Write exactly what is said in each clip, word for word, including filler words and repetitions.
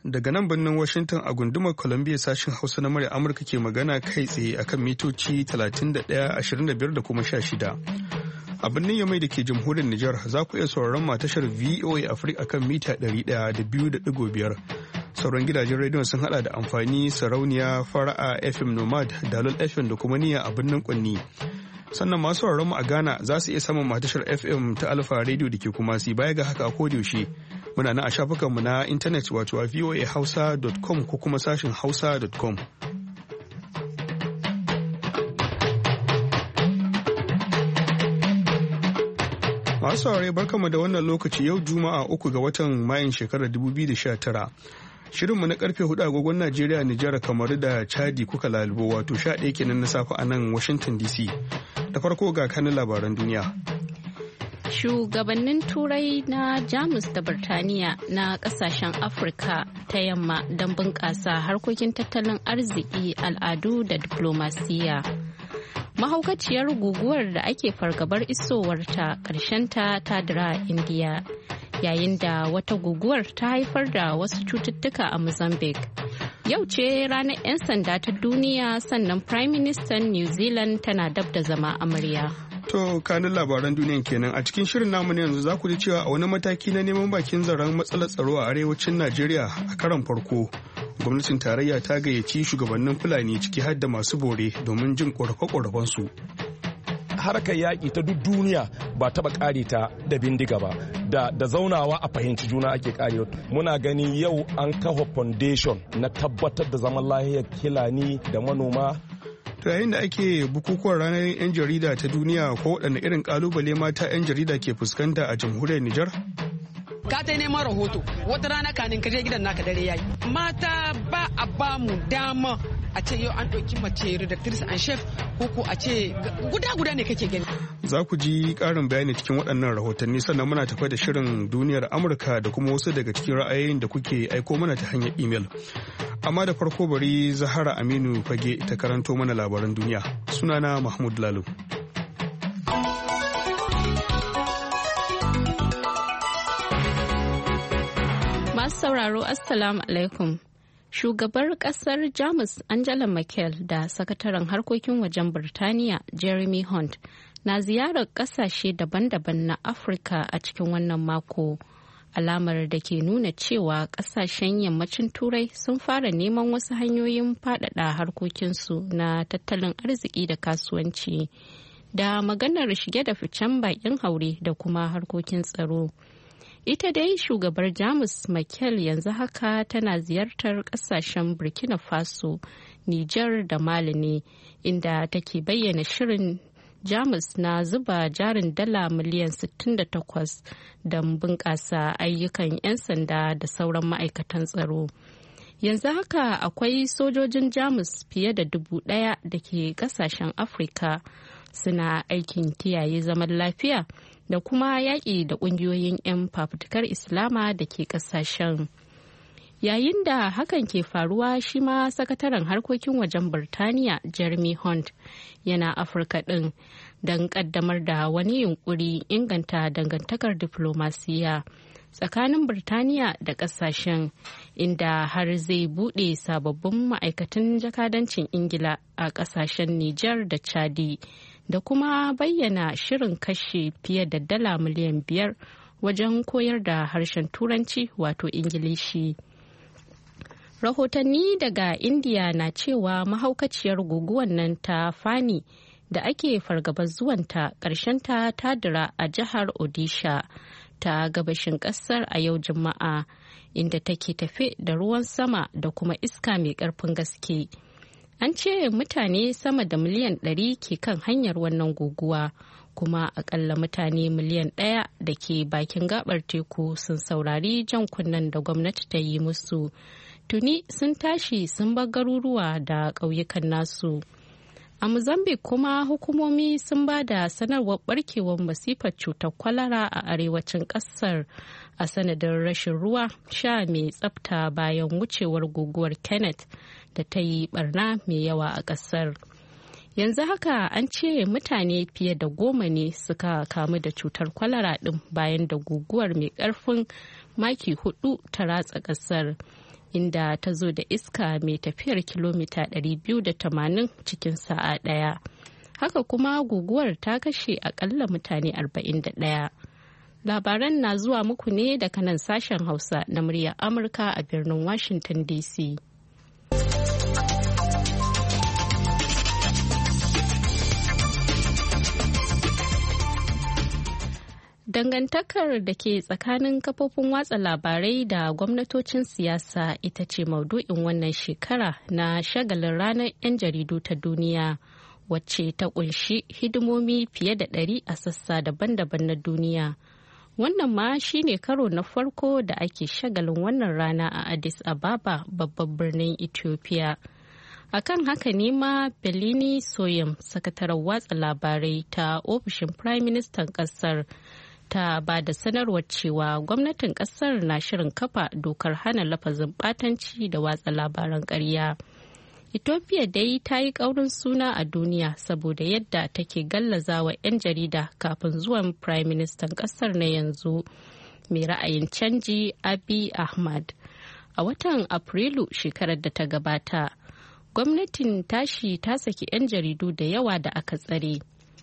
daga nan birnin Washington a gundumar Columbia sashen Hausa na murya Amurka ke magana kai tsaye akan mitoci talatin da ɗaya, ashirin da biyar da kuma sha shida. A birnin Yamai da ke jamhuriyar Nijar za ku iya sauraron ma tashar V O A Africa akan mita ɗari ɗaya da biyu da ɗigo biyar. Sauran gidajen rediyon sun hada da amfani, sarauniya, fara'a, F M Nomad, Dalol F M da kuma niyya a birnin Kwanni. Sannan masu sauraron mu a Ghana za su iya samun matashar F M ta Alfa Radio da ke Kumasi. Baya ga haka a kodayaushe muna nan a shafukanmu na intanet wato a voa hausa dot com ko kuma sashin hausa dot com. Masu saurare barkanmu da wannan lokaci yau Juma'a uku ga watan Mayun shekarar dubu biyu da sha tara. Shirinmu na karfe hudu agogon Najeriya, Nijar, Kamaru da Chadi kuka lalubo wato sha ɗaya kenan na safe a nan Washington D C. Da farko ga kanin labaran duniya. Shugabannin Turai na Jamus da Birtaniya na kasashen Afirka ta yamma don bunƙasa harkokin tattalin arziki, al'adu da diplomasiya. Mahaukaciyar guguwar da ake fargabar isowarta ƙarshenta ta dira a Indiya, yayin da wata guguwar ta haifar da wasu cututtuka a Mozambique. Yau ce ranar 'yan sanda ta duniya, sannan Prime Minister New Zealand tana dab da zama amarya. To kanin labaran duniyan kenan a cikin shirin namu ne yanzu za ku ji cewa a wani mataki na neman bakin zaren matsalar tsaro a arewacin Najeriya a karon farko gwamnatin tarayya ta gayyaci shugabannin Fulani ciki har da masu bore domin jin ƙorafe-ƙorafen su. Harkar yaƙi ta duk duniya ba taɓa ƙare ta da bindiga ba, da, da zaunawa a fahimci juna ake ƙarewa. Muna gani yau an kafa foundation na tabbatar da zaman lahiyar Fulani da manoma. To yayin da ake bukukuwan ranar 'yan jarida ta duniya, ko waɗanne irin ƙalubale mata 'yan jarida ke fuskanta a jamhuriyar Nijar? Ka ta neman rahoto wata rana kanin ka je gidan naka dare yayi. Mata ba a ba mu dama a ce yau an ɗauki mace redactrice and chef ko ko a ce guda guda ne kake gani. Za ku ji ƙarin bayani cikin waɗannan rahotanni, sannan muna tafi da shirin duniyar Amurka da kuma wasu daga cikin ra'ayoyin da kuke aiko mana ta hanyar imel. Amma da farko bari Zahara Aminu Fage ta karanto mana labaran duniya. Sunana Mahmud Lalo. Masu sauraro Assalamu alaikum. Shugabar kasar Jamus Angela Merkel da sakataren harkokin wajen Birtaniya Jeremy Hunt na ziyarar kasashe daban-daban na Afirka a cikin wannan mako. Alamar da ke nuna cewa kasashen yammacin Turai sun fara neman wasu hanyoyin faɗaɗa harkokinsu na tattalin arziki da kasuwanci, da maganar shige da ficen bakin haure da kuma harkokin tsaro. Ita dai shugabar Jamus Merkel yanzu haka tana ziyartar kasashen Burkina Faso, Nijar da Mali ne, inda take bayyana shirin Jamus na zuba jarin dala miliyan sittin da takwas don bunƙasa ayyukan 'yan sanda da sauran ma'aikatan tsaro. Yanzu haka akwai sojojin Jamus fiye da dubu ɗaya da ke ƙasashen Afirka suna aikin kiyaye zaman lafiya da kuma yaƙi da ƙungiyoyin 'yan fafutukar Islama da ke ƙasashen. Yayin da hakan ke faruwa, shi ma sakataren harkokin wajen Birtaniya Jeremy Hunt yana Afirka ɗin don ƙaddamar da wani yunƙuri inganta dangantakar diflomasiya tsakanin Birtaniya da ƙasashen, inda har zai buɗe sababbin ma'aikatan jakadancin Ingila a ƙasashen Nijar da Chadi, da kuma bayyana shirin kashe fiye da dala miliyan biyar wajen koyar da harshen Turanci wato Ingilishi. Rahotanni daga Indiya na cewa mahaukaciyar guguwar nan ta Fani da ake fargabar zuwanta ƙarshenta ta dira a jihar Odisha ta gabashin ƙasar a yau Juma'a, inda take tafe da ruwan sama da kuma iska mai ƙarfin gaske. An ce mutane sama da miliyan ɗari ke kan hanyar wannan guguwa, kuma akalla mutane miliyan ɗaya da ke bakin gabar teku sun saurari jan kunnen da gwamnati ta yi musu. Tuni sun tashi sun bar garuruwa da ƙauyukan nasu. A Mozambique kuma hukumomi sun ba da sanarwar barkewar masifar cutar kwalara a arewacin ƙasar a sanadin rashin ruwa sha mai tsafta bayan wucewar guguwar Kenneth da ta yi barna mai yawa a ƙasar. Yanzu haka an ce mutane fiye da goma ne suka kamu da cutar kwalara ɗin bayan da guguwar mai ƙarfin maki hudu ta ratsa ƙasar, inda ta zo da iska mai tafiyar kilomita ɗari biyu da tamanin cikin sa'a ɗaya. Haka kuma guguwar ta kashe akalla mutane arba'in da ɗaya. Labaran na zuwa muku ne daga nan sashen Hausa na muryar Amurka a birnin Washington D C. Dangantakar da ke tsakanin kafofin watsa labarai da gwamnatocin siyasa ita ce maudu'in wannan shekara na shagalin ranar 'yan jaridu ta duniya, wacce ta kunshi hidimomi fiye da ɗari a sassa daban-daban na duniya. Wannan ma shine karo na farko da ake shagalin wannan rana a Addis Ababa, babban birnin Ethiopia. Akan haka ne ma Bellini Soyem, sakataren watsa labarai ta ofishin Prime Minister kasar, ta ba da sanarwar cewa gwamnatin kasar na shirin kafa dokar hana lafazin batanci da watsa labaran ƙarya. Ethiopia dai ta yi ƙaurin suna a duniya saboda yadda take gallazawa 'yan jarida kafin zuwan Prime Minister kasar na yanzu, mai ra'ayin canji Abiy Ahmed. A watan Afrilu shekarar da ta gabata, gwamnatin tashi ta saki 'yan jaridu da yawa da aka tsare.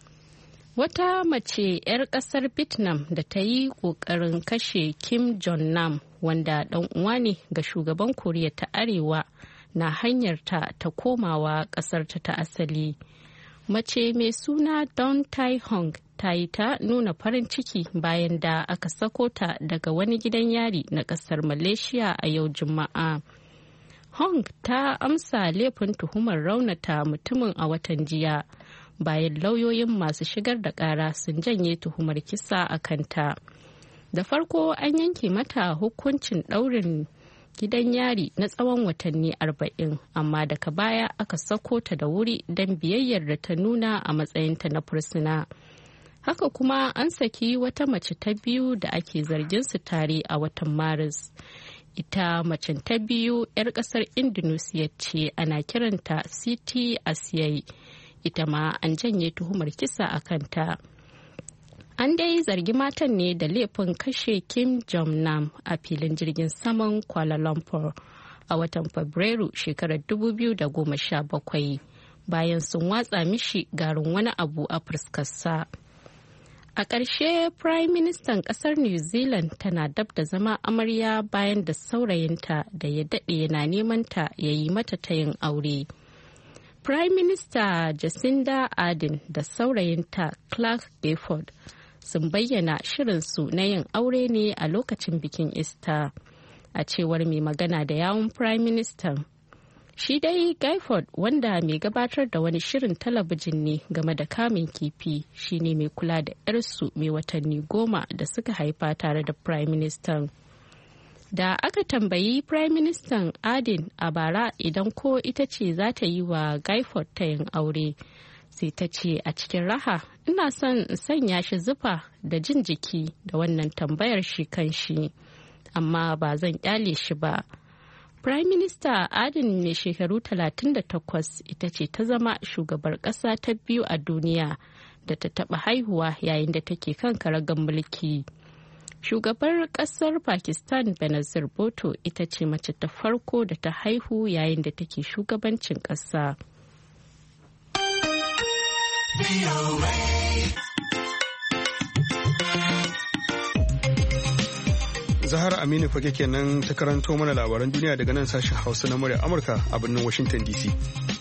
Wata mace 'yar kasar Vietnam da ta yi ƙoƙarin kashe Kim Jong-nam, wanda ɗan uwa ne ga shugaban Koriya ta Arewa, na hanyarta ta komawa ƙasarta ta asali. Mace mai suna Don Tai Hong ta yi ta nuna farin ciki bayan da aka sako ta daga wani gidan yari na ƙasar Malaysia a yau Juma'a. Hong ta amsa laifin tuhumar raunata mutumin a watan jiya, bayan lauyoyin masu shigar da ƙara sun janye tuhumar kisa a kanta. Da farko an yanke mata hukuncin ɗaurin gidan yari na tsawon watanni arba'in, amma daga baya aka sako ta da wuri don biyayyar da ta nuna a matsayinta na fursuna. Haka kuma an saki wata mace ta biyu da ake zargin su tare a watan Maris. Ita macen ta biyu 'yar ƙasar Indonesia ce, ana kiranta Siti Asiyai. Ita ma an janye tuhumar kisa a kanta. An dai zargi matan ne da laifin kashe Kim Jong-nam a filin jirgin saman Kuala Lumpur a watan Fabrairu shekarar dubu biyu da goma sha bakwai, bayan sun watsa mishi garin wani abu a fuskarsa. A ƙarshe, Prime Ministan ƙasar New Zealand tana dab da zama amarya bayan da saurayinta da ya daɗe yana neman ta ya yi mata tayin aure. Prime Minister Jacinda Ardern da saurayinta Clark Gayford sun bayyana shirinsu na yin aure ne a lokacin bikin Easter, a cewar mai magana da yawun Prime Minister. Shi dai Gayford, wanda mai gabatar da wani shirin talabijin ne game da kamun kifi, shine mai kula da 'yarsu mai watanni goma da suka haifa tare da Prime Minister. Da aka tambayi Prime Minister Ardern a bara idan ko ita ce za ta yi wa Gayford tayin aure, sai ta ce a cikin raha, ina son in sanya shi zufa da jin jiki da wannan tambayar shi kan shi, amma ba zan kyale shi ba. Prime Minister Ardern mai shekaru talatin da takwas ita ce ta zama shugabar ƙasa ta biyu a duniya da ta taɓa haihuwa yayin da take kan karagar mulki. Shugabar ƙasar Pakistan Benazir Bhutto ita ce mace ta farko da ta haihu yayin da take shugabancin ƙasa. Zahara Aminu fage kenan ta karanto mana labaran duniya daga nan sashen Hausa na murya Amurka a birnin Washington D C.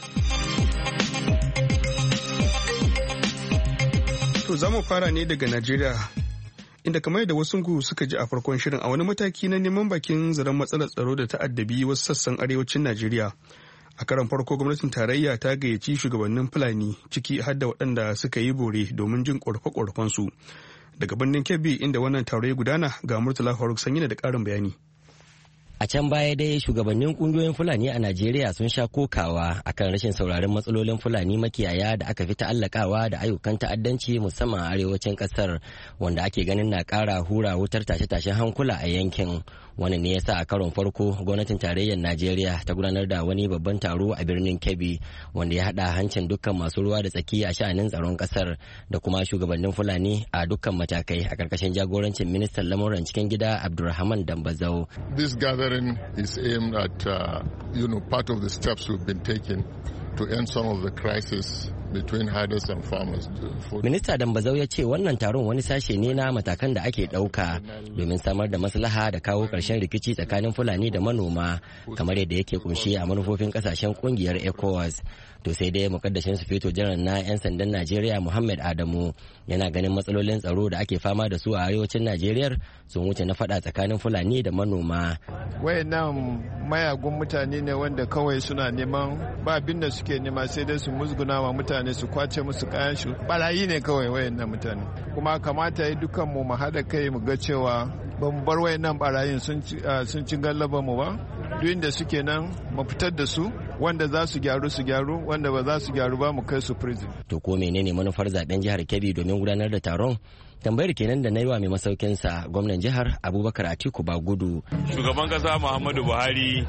To za mu fara ne daga Najeriya, inda kamar da wasu ku suka ji a farkon shirin, a wani mataki na neman bakin zaren matsalar tsaro da ta'addabi wasu sassan arewacin Najeriya. A karan farko gwamnatin tarayya ta gayyaci shugabannin Fulani, ciki har da waɗanda suka yi bore, domin jin ƙorafe-ƙorafensu. Daga birnin Kebbi inda wannan taro ya gudana, ga Murtala Faruk Sanyi da ƙarin bayani. A can baya dai shugabannin kungiyoyin Fulani a Najeriya sun sha kokawa akan rashin sauraron matsalolin Fulani makiyaya da aka fi ta'allakawa da ayyukan ta'addanci musamman a arewacin kasar, wanda ake ganin na ƙara hura wutar tashe-tashen hankula a yankin. Wannan ne yasa a karon farko gwamnatin tarayyar Najeriya ta gudanar da wani babban taro a birnin Kebbi wanda ya hada hancin dukkan masu ruwa da tsaki a sha'anin tsaron kasar da kuma shugabannin Fulani a dukkan matakai a karkashin jagorancin ministan lamuran cikin gida Abdulrahman Dambazau. This gathering is aimed at uh, you know part of the steps we've been taking to end some of the crisis between herders and farmers. Minista Dambazau ya ce wannan taron wani sashe ne na matakan da ake ɗauka domin samar da maslaha da kawo ƙarshen rikici tsakanin Fulani da manoma kamar yadda yake kunshi a manufofin ƙasashen ƙungiyar ECOWAS. To sai dai mukaddashin sufeto janar na 'yan sandan Najeriya Muhammad Adamu yana ganin matsalolin tsaro da ake fama da su a arewacin Najeriya sun wuce na faɗa tsakanin Fulani da manoma. Wayannan mayagun mutane ne wanda kawai suna neman ba abin da suke nema sai dai su musguna wa mutane su kwace musu kayan su. Barayi ne kawai wayannan mutane. Kuma kamata yi dukkan mu mu haɗa kai mu ga cewa ba mu bar wayannan barayin sun ci gallaba mu ba. Duk inda suke nan mu fitar da su wanda za su gyaru su gyaru wanda ba za su gyaru ba mu kai su prison. To ko menene manufar zaben jihar Kebbi domin gudanar da taron? Tambayar kenan da na yi wa mai masaukinsa gwamnan jihar Abubakar Atiku Bagudu. Shugaban kasa Muhammadu Buhari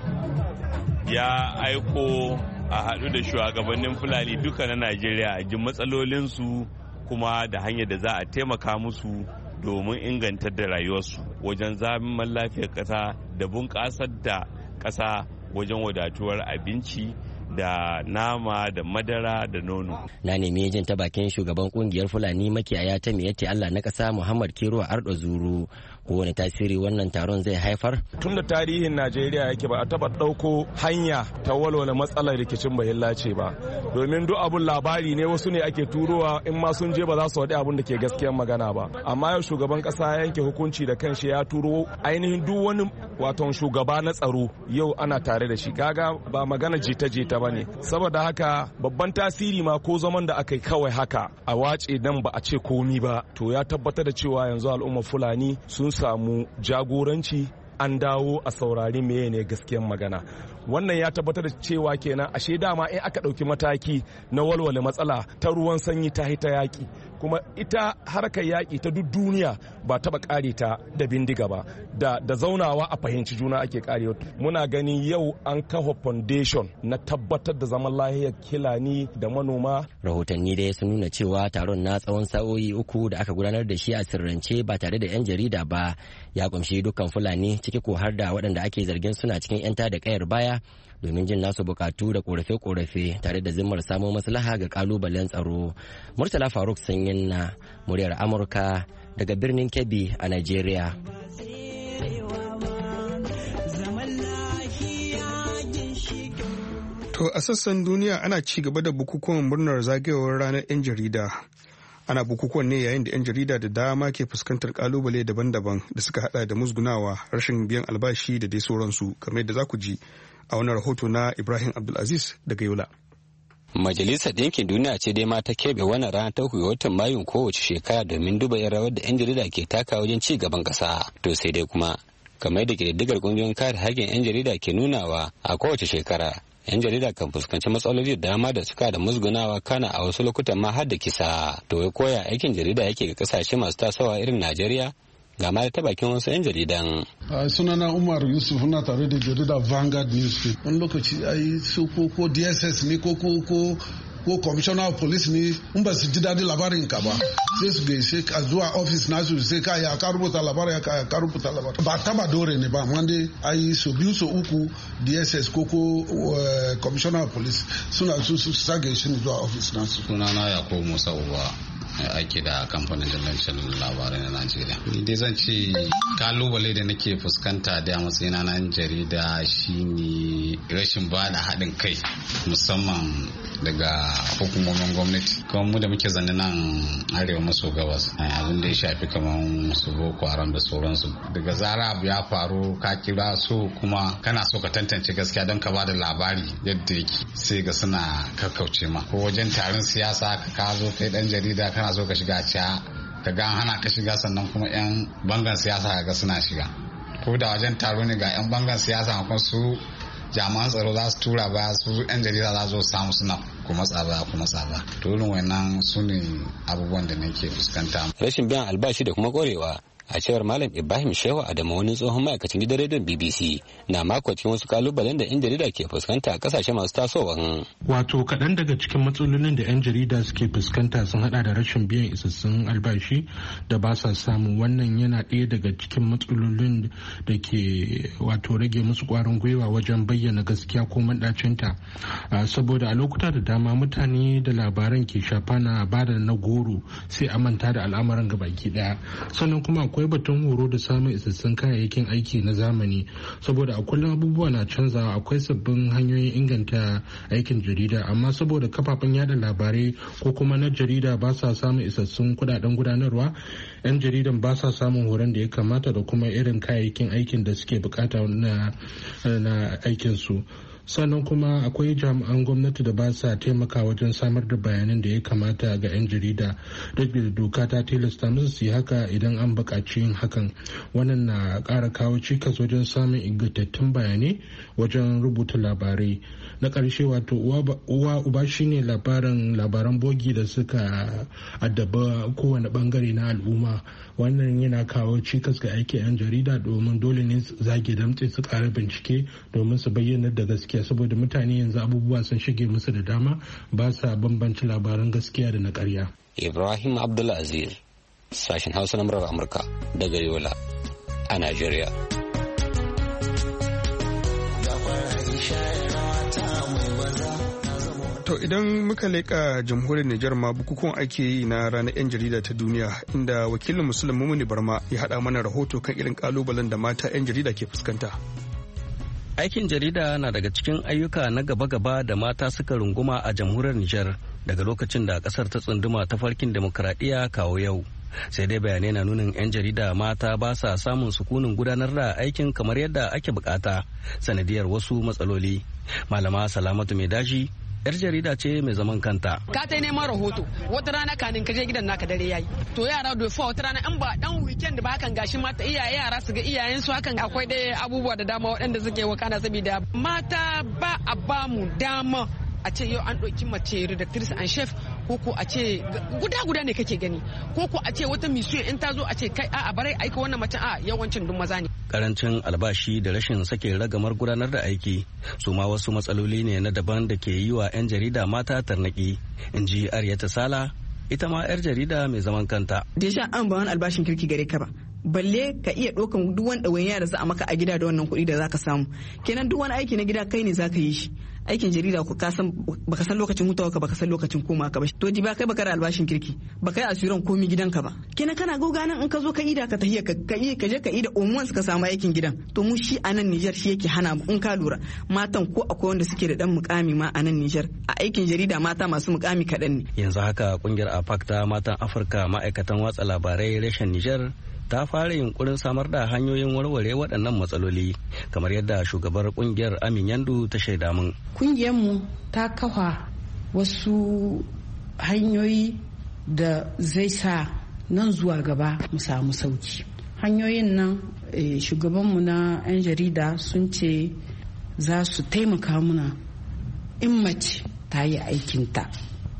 ya aiko a haɗu da shugabannin Fulani duka na Najeriya a ji matsalolinsu kuma da hanyar da za a taimaka musu domin inganta da rayuwarsu wajen zaman lafiyar ƙasa da bunƙasar da ƙasa wajen wadatuwar abinci da nama da madara da nono. Na nemi jin ta bakin shugaban kungiyar Fulani makiyaya ta Miyatti Allah na ƙasa Muhammad Kero Ardo Zuru ko wani tasiri wannan taron zai haifar. Tun da tarihin Najeriya yake ba a taba ɗauko hanya ta walwala matsalar rikicin bahilla ce ba. Domin duk abun labari ne wasu ne ake turowa in ma sun je ba za su faɗi abun da ke gaskiyar magana ba. Amma yau shugaban ƙasa ya yanke hukunci da kanshi ya turo ainihin duk wani waton shugaba na tsaro yau ana tare da shi. Kaga ba magana jita-jita ba ne. Saboda haka babban tasiri ma ko zaman da aka yi kawai haka a wace nan ba a ce komi ba to ya tabbatar da cewa yanzu al'ummar Fulani sun samu jagoranci an dawo a saurari meye ne gaskiyar magana. Wannan ya tabbatar da cewa kenan ashe dama in aka ɗauki mataki na walwale matsala ta ruwan sanyi ta hita yaƙi kuma ita harkar yaƙi ta duk duniya ba taɓa ƙare ta da bindiga ba da, da zaunawa a fahimci juna ake ƙare. Muna gani yau an kafa foundation na tabbatar da zaman lahiyar Kilani da manoma. Rahotanni dai sun nuna cewa taron na tsawon sa'o'i uku da aka gudanar da shi a sirrance ba tare da 'yan jarida ba ya kumshi dukkan Fulani ciki ko har da waɗanda ake zargin suna cikin 'yan tada kayar baya domin jin nasu bukatu da korafe-korafe tare da zimmar samo maslaha ga kalubalen tsaro. Murtala Faruk Sanyin na muryar Amurka daga birnin Kebbi a Najeriya. To a sassan duniya ana ci gaba da bukukuwan murnar zagayowar ranar 'yan jarida. Ana bukukuwan ne yayin da 'yan jarida da dama ke fuskantar kalubale daban-daban da suka hada da musgunawa, rashin biyan albashi da dai sauransu, kamar yadda za ku ji a wani rahoto na Ibrahim Abdulaziz daga Yola. Majalisar Ɗinkin Duniya ce dai ma ta keɓe wannan rana ta uku watan Mayun kowace shekara domin duba yin rawar da 'yan jarida ke taka wajen ci gaban ƙasa. To sai dai kuma, kamar da ƙididdigar ƙungiyoyin kare haƙƙin 'yan jarida ke nunawa a kowace shekara, 'yan jarida kan fuskanci matsaloli da dama da suka da musgunawa kana a wasu lokutan ma har da kisa. To ya koya aikin jarida yake ga kasashe masu tasowa irin Najeriya? Ga ma ta bakin wasu 'yan jaridan. Sunana Umar Yusuf na tare da jarida Vanguard News. Wani lokaci ai su ko ko D S S ne ko ko ko ko commissioner of police ne in ba su ji daɗi labarin ka ba sai su gaishe ka zuwa office nasu sai ka ya ka rubuta labarin ya ka ka rubuta labarin ba taba dore ne ba amma dai ai so biyu so uku D S S ko ko commissioner of police suna su su sa gaishe ne zuwa office nasu. Sunana Yakubu Musa Uba aiki da kamfanin dillancin labarai na Najeriya. Ni dai zan ce kalubale da nake fuskanta da matsayina na jarida shine rashin ba da haɗin kai musamman daga hukumomin gwamnati. Kuma mu da muke zanne nan arewa maso gabas abin da ya shafi kamar su Boko Haram da sauransu. Daga zara abu ya faru ka kira su kuma kana so ka tantance gaskiya don ka ba da labari yadda yake sai ga suna kakkauce ma. Ko wajen taron siyasa ka zo kai dan jarida kana so ka shiga ciya ka ga hana ka shiga sannan kuma yan bangan siyasa ga suna shiga. Ko da wajen taro ne ga yan bangan siyasa kuma su jami'an tsaro za su tura baya su yan jarida za su samu suna kuma tsaba kuma tsaba to irin wannan su ne abubuwan da nake fuskanta. Rashin biyan albashi da kuma korewa a cewar malam Ibrahim Shehu Adamu wani tsohon ma'aikacin gidan rediyon B B C na mako cikin wasu kalubalen da 'yan jarida ke fuskanta a kasashe masu tasowa. Wato kaɗan daga cikin matsalolin da 'yan jarida suke fuskanta sun hada da rashin biyan isassun albashi da ba sa samu. Wannan yana ɗaya daga cikin matsalolin da ke wato rage musu ƙwarin gwiwa wajen bayyana gaskiya ko maɗacinta, saboda a lokuta da dama mutane da labaran ke shafa na bada na goro sai a manta da al'amuran gabaki ɗaya. Sannan kuma akwai batun horo da samun isassun kayayyakin aiki na zamani, saboda a kullum abubuwa na canzawa. Akwai sabbin hanyoyin inganta aikin jarida, amma saboda kafafen yada labarai ko kuma na jarida ba sa samun isassun kudaden gudanarwa, 'yan jaridan ba sa samun horon da ya kamata da kuma irin kayayyakin aikin da suke bukata na, na aikinsu. Sannan kuma akwai jami'an gwamnati da ba sa taimaka wajen samar da bayanan da ya kamata ga 'yan jarida, duk da doka ta tilasta musu su yi haka idan an buƙaci yin hakan. Wannan na ƙara kawo cikas wajen samun ingantattun bayanai wajen rubuta labarai. Na ƙarshe wato uwa uba shine labaran labaran bogi da suka addaba kowane bangare na al'umma. Wannan yana kawo cikas ga aikin 'yan jarida, domin dole ne su zage damtse su ƙara bincike domin su bayyana da gaskiya, saboda mutane yanzu abubuwa sun shige musu da dama, ba sa bambanci labaran gaskiya da na ƙarya. Ibrahim Abdulaziz, sashen Hausa na murar Amurka daga Yola a Najeriya. To idan muka leƙa jamhuriyar Nijar ma bukukuwan ake yi na ranar 'yan jarida ta duniya, inda wakilin Musulun Mumuni Barma ya haɗa mana rahoto kan irin ƙalubalen da mata 'yan jarida ke fuskanta. Aikin jarida na daga cikin ayyuka na gaba-gaba da mata suka runguma a jamhuriyar Nijar daga lokacin da ƙasar ta tsunduma ta farkin demokuraɗiyya kawo yau. Sai dai bayanai na nunin 'yan jarida mata ba sa samun sukunin gudanar da aikin kamar yadda ake bukata sanadiyar wasu matsaloli. Malama Salamatu Mai Daji yar jarida ce mai zaman kanta. Ka ta neman rahoto wata rana kanin ka je gidan naka dare yayi. To yara da fa wata rana in ba dan weekend ba hakan gashi mata iyaye yara su ga iyayen su hakan akwai dai abubuwa da dama waɗanda suke wakana saboda mata ba a ba mu dama a ce yau an ɗauki mace redactrice en chef ko ko a ce guda guda ne kake gani ko ko a ce wata mission in ta zo a ce kai a bare aika wannan mace a yawancin duk maza ne. Karancin albashi da rashin sake ragamar gudanar da aiki su ma wasu matsaloli ne na daban da ke yi wa 'yan jarida mata tarnaki, in ji Aryata Sala, ita ma 'yar jarida mai zaman kanta. Deja an ba wani albashin kirki gare ka ba, balle ka iya ɗaukan duk wani ɗawainiya da za a maka a gida da wannan kuɗi da za ka samu. Kenan duk wani aiki na gida kai ne za ka yi shi. Aikin jarida ku ka san baka san lokacin hutawa ka baka san lokacin koma ka ba, to di ba kai baka da albashin kirki baka yi asuran komi gidanka ba. Kenan kana goga nan in ka zo ka ida ka tahiya ka ka je ka ida omuwan ka samu aikin gidan. To mu shi a nan Niger shi yake hana mu, in ka lura matan ko akwai wanda suke da dan mukami ma a nan Niger a aikin jarida mata masu mukami kaɗan ne. Yanzu haka kungiyar A P A C ta matan Afirka ma'aikatan watsa labarai reshen Niger ta fara yunkurin samar da hanyoyin warware waɗannan matsaloli, kamar yadda shugabar kungiyar Amin Yandu ta shaida min. Kungiyarmu ta kafa wasu hanyoyi da zai sa nan zuwa gaba mu samu sauki. Hanyoyin nan eh, shugabanmu na 'yan jarida sun ce za su taimaka muna in mace ta yi aikinta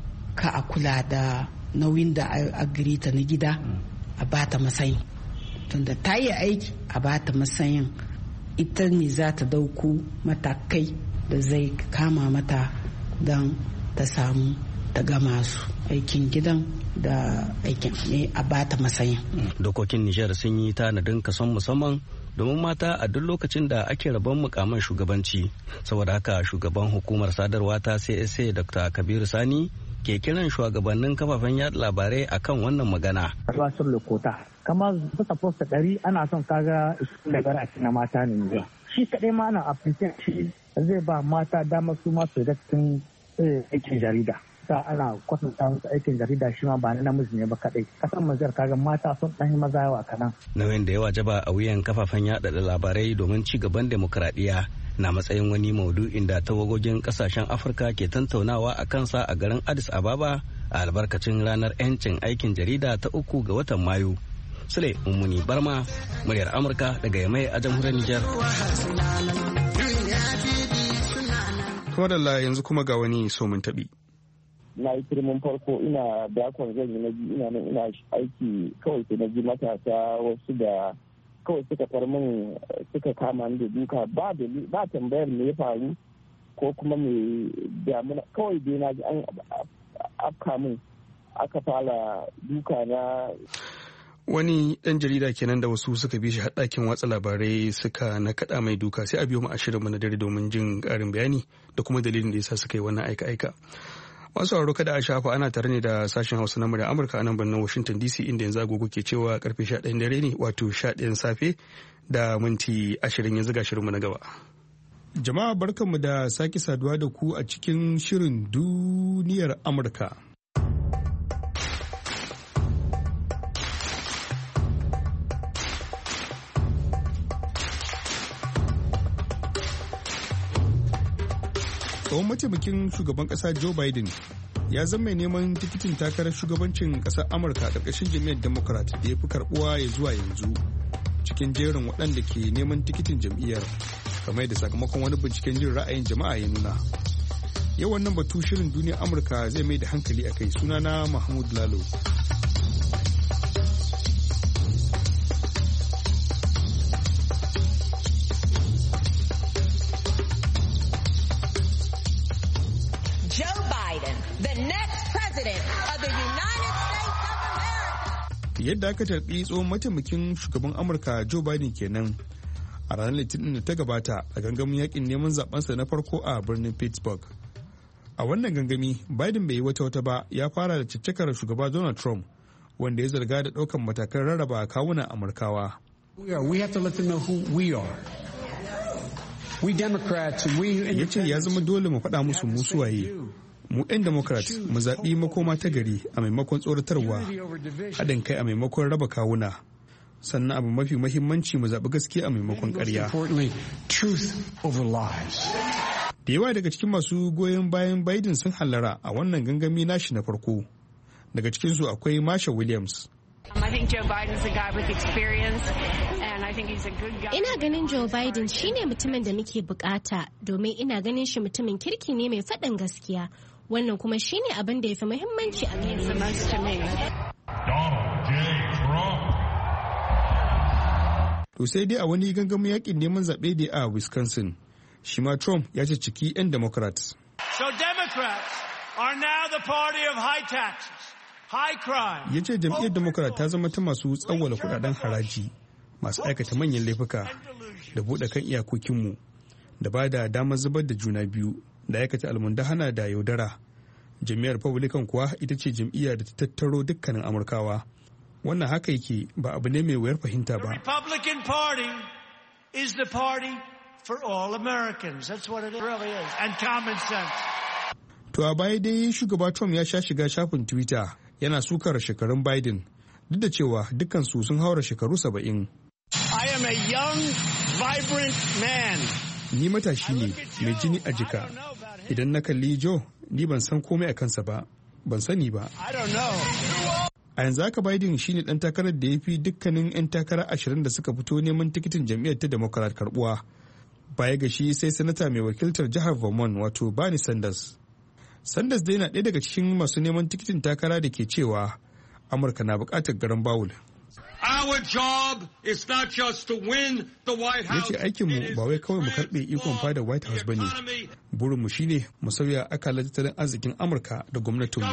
ka a kula da nauyin da a gare ta na gida a bata matsayin. Tunda ta yi aiki a bata matsayin, ita ne za ta dauko matakai da zai kama mata don ta samu ta gama su aikin gidan da aikin ne a bata matsayin. Dokokin Nijar sun yi tanadin kason musamman domin mata a duk lokacin da ake rabon mukaman shugabanci. Saboda haka shugaban hukumar sadarwa ta C S A Doctor Kabiru Sani ke kiran shugabannin kafafen yada labarai akan wannan magana. Kamar bisa posta ɗari ana son kaga ishirin da biyar a cikin mata ne yanzu. Shi kaɗai ma ana appreciate shi zai ba mata damar su ma su cikin aikin jarida. Sa ana kwatanta musu aikin jarida shi ma ba na namiji ne ba kaɗai. Kasan mazar kaga mata sun ɗan maza yawa kaɗan. Nauyin da yawa jaba a wuyan kafafen yada labarai domin ci gaban demokuraɗiyya na matsayin wani maudu'in da tawagogin kasashen Afirka ke tantaunawa a kansa a garin Addis Ababa a albarkacin ranar 'yancin aikin jarida ta uku ga watan Mayu. Sule Mummuni Barma, muryar Amurka daga Yamai a jamhuriyar Nijar. Kuma da yanzu kuma ga wani somin taɓi. na yi firmin farko ina dakon zan yi na ji ina nan ina aiki kawai sai na ji matasa wasu da kawai suka far min suka kama ni da duka ba ba tambayar me ya faru ko kuma me damuna kawai dai na ji an afka min aka fara duka na. Wani ɗan jarida kenan da wasu suka bi shi haɗakin watsa labarai suka na kaɗa mai duka, sai a biyo mu a shirinmu na dare domin jin ƙarin bayani da kuma dalilin da yasa suka yi wannan aika-aika. Masu sauraro kada a shafa ana tare ne da sashen Hausa na murya Amurka a nan birnin Washington D C inda yanzu agogo ke cewa karfe sha ɗayan dare ne wato sha ɗayan safe da minti ashirin yanzu ga shirinmu na gaba. Jama'a barkanmu da sake saduwa da ku a cikin shirin duniyar Amurka. Tsohon mataimakin shugaban kasa Joe Biden ya zama mai neman tikitin takarar shugabancin kasar Amurka a ƙarƙashin jam'iyyar Democrat da ya fi karɓuwa ya zuwa yanzu cikin jerin waɗanda ke neman tikitin jam'iyyar, kamar da sakamakon wani binciken jin ra'ayin jama'a ya nuna. Yau wannan batu shirin duniyar Amurka zai mai da hankali a kai. Sunana Mahmud Lalo. Yadda aka tarbi tsohon mataimakin shugaban Amurka Joe Biden kenan a ranar Litinin da ta gabata a gangamin yakin neman zabensa na farko a birnin Pittsburgh. A wannan gangami Biden bai yi wata wata ba, ya fara da caccakar shugaba Donald Trump wanda ya zarga da ɗaukan matakan rarraba kawunan Amurkawa. Ya ce ya zama dole mu faɗa musu mu suwaye. Mu 'yan Democrat mu zaɓi makoma ta gari a maimakon tsoratarwa, haɗin kai a maimakon raba kawuna, sannan abu mafi mahimmanci mu zaɓi gaskiya a maimakon ƙarya. Da yawa daga cikin masu goyon bayan Biden sun hallara a wannan gangami nashi na farko. Daga cikinsu akwai Marsha Williams. Ina ganin Joe Biden shine mutumin da muke bukata domin ina ganin shi mutumin kirki ne mai faɗin gaskiya. Wannan kuma shine abin da ya fi muhimmanci a gare To sai dai a wani gangamin yakin neman zaɓe da a Wisconsin, shi ma Trump ya ce ciki 'yan Democrats. So Democrats are now the party of high taxes, high crime. Ya ce jam'iyyar Democrat ta zama ta masu tsawwala kudaden haraji, masu aikata manyan laifuka, da buɗe kan iyakokinmu, da ba da damar zubar da juna biyu, da aikata almundahana da yaudara. Jam'iyyar Republican kuwa ita ce jam'iyyar da ta tattaro dukkanin Amurkawa. Wannan haka yake, ba abu ne mai wuyar fahimta ba. Republican Party is the party for all Americans. That's what it really is. And common sense. To a baya dai shugaba Trump ya sha shiga shafin Twitter yana sukar shekarun Biden, duk da cewa dukkansu sun haura shekaru saba'in. I am a young, vibrant man. Ni matashi ne mai jini a jika. Idan na kalli Joe, ni ban san komai a kansa ba, ban sani ba. A yanzu haka Biden shine dan takarar da ya fi dukkanin 'yan takara ashirin da suka fito neman tikitin jam'iyyar ta Democrat karbuwa. Baya ga shi sai sanata mai wakiltar jihar Vermont wato Bernie Sanders. Sanders dai na ɗaya daga cikin masu neman tikitin takara da ke cewa Amurka na buƙatar garan bawul. Our job is not just to win the White House. Yace aikinmu ba wai kawai mu karɓe ikon fada White House bane. Burinmu shine mu sauya akalar tattalin arzikin Amurka da gwamnatinmu.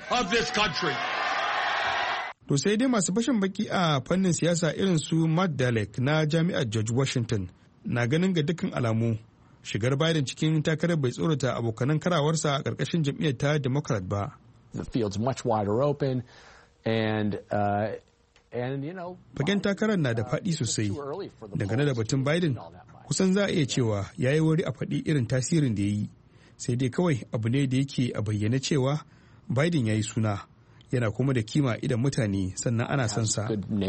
To sai dai masu fashin baki a fannin siyasa irin su Matt Dalek na Jami'ar George Washington na ganin ga dukkan alamu shigar Biden cikin takarar bai tsorata abokanan karawarsa a ƙarƙashin jam'iyyar ta Democrat ba. The field's much wider open and uh, and you know fagen takarar na da faɗi sosai. Dangane da batun Biden kusan za a iya cewa ya yi wuri a faɗi irin tasirin da ya yi, sai dai kawai abu ne da yake a bayyane cewa Biden ya yi suna. Yana kuma da kima idan mutane sannan ana son sa.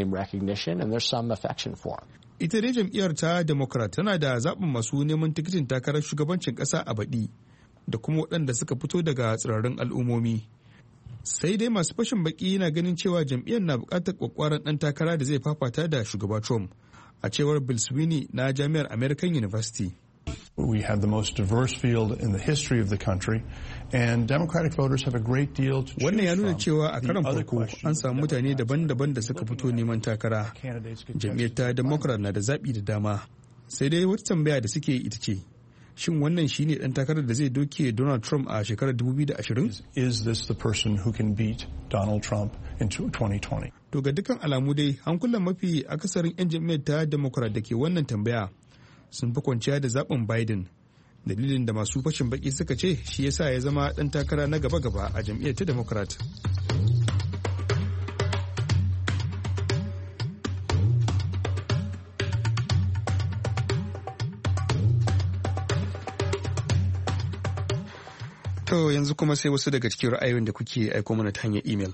Ita dai jam'iyyar ta Democrat tana da zaɓin masu neman tikitin takarar shugabancin ƙasa a baɗi da kuma waɗanda suka fito daga tsirarin al'ummomi. Sai dai masu fashin baƙi na ganin cewa jam'iyyar na buƙatar ƙwaƙwaran ɗan takara da zai fafata da shugaba Trump, a cewar Bill Sweeney na Jami'ar American University. We have the most diverse field in the history of the country, and Democratic voters have a great deal to choose from. Wannan ya nuna cewa a karon farko an samu mutane daban-daban da suka fito neman takara. Jam'iyyar ta Democrat na da zaɓi da dama. Sai dai wata tambaya da suke ita ce, shin wannan shine dan takarar da zai doke Donald Trump a shekarar twenty twenty? Is this the person who can beat Donald Trump in twenty twenty? To ga dukkan alamu dai, hankulan mafi akasarin 'yan jam'iyyar ta Democrat da ke wannan tambaya sun fi kwanciya da zaben Biden. Dalilin da masu fashin baki suka ce shi yasa ya zama dan takara na gaba-gaba a jam'iyyar ta Democrat. To yanzu kuma sai wasu daga cikin ra'ayoyin da kuke aiko mana ta hanyar imel.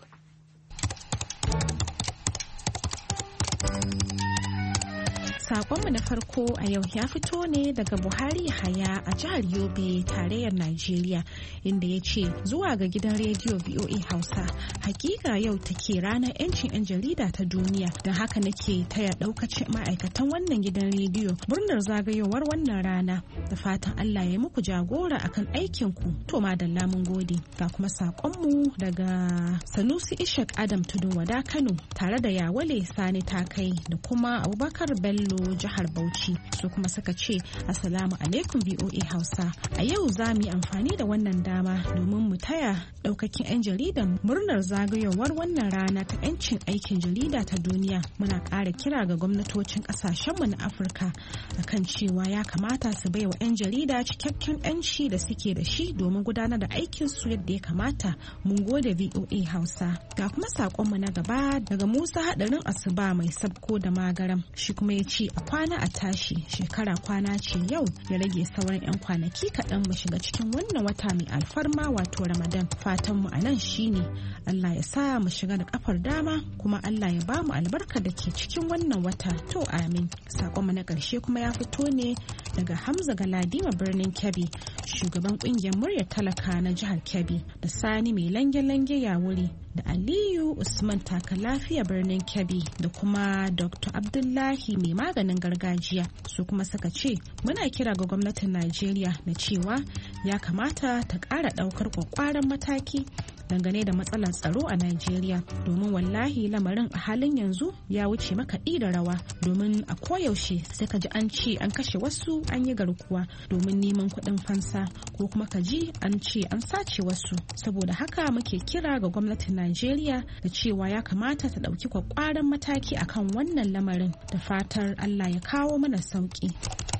Sakonmu na farko a yau ya fito ne daga Buhari Haya a jihar Yobe, tarayyar Najeriya, inda ya ce zuwa ga gidan rediyo V O A Hausa, hakika yau take ranar 'yancin 'yan jarida ta duniya, don haka nake taya daukacin ma'aikatan wannan gidan rediyo murnar zagayowar wannan rana, da fatan Allah ya muku jagora akan aikinku. To madalla mun gode. Ga kuma sakonmu daga Sanusi Ishak Adam Tudun Wada Kano, tare da Yawale Sani Takai da kuma Abubakar Bello jihar Bauchi, su kuma suka ce Assalamu alaikum V O A Hausa. A yau za mu yi amfani da wannan dama domin mu taya daukakin 'yan jaridan murnar zagayowar wannan rana ta 'yancin aikin jarida ta duniya. Muna ƙara kira ga gwamnatocin ƙasashenmu na Afirka akan cewa ya kamata su baiwa 'yan jarida cikakken 'yanci da suke da shi domin gudanar da aikin su yadda ya kamata. Mun gode V O A Hausa. Ga kuma saƙonmu na gaba daga Musa Hadarin Asuba mai sabko da magaram, shi kuma ya ce a kwana a tashi, shekara kwana ce yau, ya rage sauran 'yan kwanaki kaɗan mu shiga cikin wannan wata mai alfarma wato Ramadan. Fatan mu a nan shine Allah ya sa mu shiga da kafar dama, kuma Allah ya bamu albarka da ke cikin wannan wata. To amin. Sakon mu na ƙarshe kuma ya fito ne daga Hamza Galadima birnin Kebbi, shugaban ƙungiyar muryar talaka na jihar Kebbi, da Sani mai lange-lange ya wuri, da Aliyu Usman Taka Lafiya birnin Kebbi, da kuma Doctor Abdullahi mai maganin gargajiya. Su kuma suka ce muna kira ga gwamnatin Najeriya na cewa ya kamata ta ƙara ɗaukar ƙwaƙwaran mataki dangane da matsalar tsaro a Najeriya, domin wallahi lamarin a halin yanzu ya wuce makaɗi da rawa, domin a koyaushe sai ka ji an ce an kashe wasu, an yi garkuwa domin neman kuɗin fansa, ko kuma ka ji an ce an sace wasu. Saboda haka muke kira ga gwamnatin Najeriya da cewa ya kamata ta ɗauki kwakwaran mataki akan wannan lamarin, da fatar Allah ya kawo mana sauki.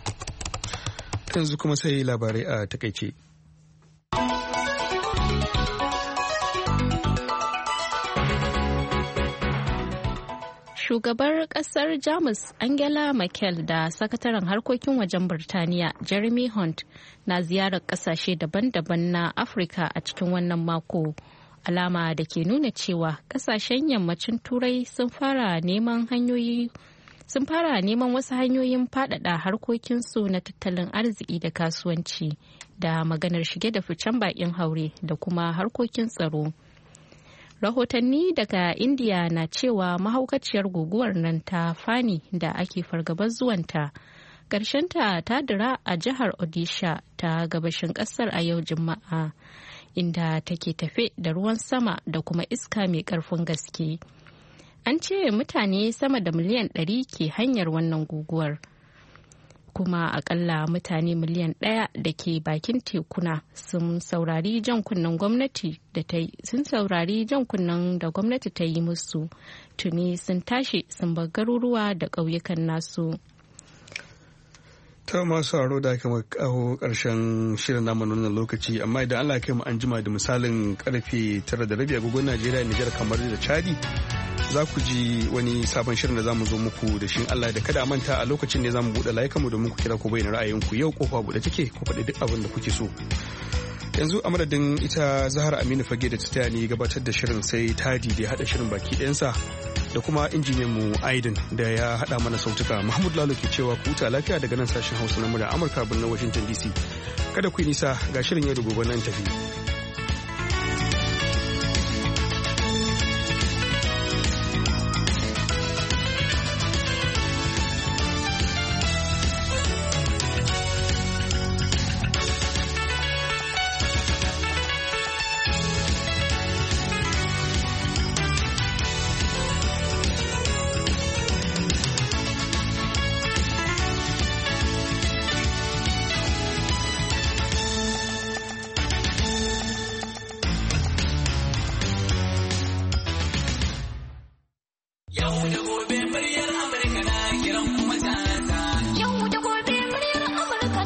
Yanzu kuma sai labarai a takaice. Shugabar kasar Jamus Angela Merkel da sakataren harkokin wajen Birtaniya Jeremy Hunt na ziyarar kasashe daban-daban na Afirka a cikin wannan mako. Alama da ke nuna cewa kasashen yammacin Turai sun fara neman hanyoyi sun fara neman wasu hanyoyin faɗaɗa harkokinsu na tattalin arziki da kasuwanci, da maganar shige da ficen baƙin haure da kuma harkokin tsaro. Rahotanni daga India na cewa mahaukaciyar guguwar nan ta Fani da ake fargabar zuwanta ƙarshenta ta dira a jihar Odisha ta gabashin ƙasar a yau Juma'a, inda take tafe da ruwan sama da kuma iska mai ƙarfin gaske. An ce mutane sama da miliyan ɗari ke hanyar wannan guguwar, kuma akalla mutane miliyan ɗaya da ke bakin tekuna sun saurari jan kunnen gwamnati da ta sun saurari jan kunnen da gwamnati ta yi musu, tuni sun tashi sun bar garuruwa da ƙauyukan nasu. Ta masu haro da aka kawo ƙarshen shirin namu wannan lokaci, amma idan Allah kai mu an jima da misalin karfe tara da rabi agogon Najeriya, Nijar, kamar da Chadi, za ku ji wani sabon shirin da za mu zo muku da shi Allah da kada manta a lokacin ne za mu buɗe layukanmu domin ku kira ku bayyana ra'ayinku. Yau kofa buɗe take, ku faɗi duk abin da kuke so. Yanzu a madadin ita Zahra Aminu Fage da ta taya ni gabatar da shirin, sai Tadi da ya haɗa shirin baki ɗayansa, da kuma injiniyan mu Aidin da ya haɗa mana sautuka. Mahmud Lalo ke cewa ku huta lafiya daga nan sashen Hausa na murya Amurka birnin Washington D C. Kada ku yi nisa, ga shirin yau da gobe nan tafi.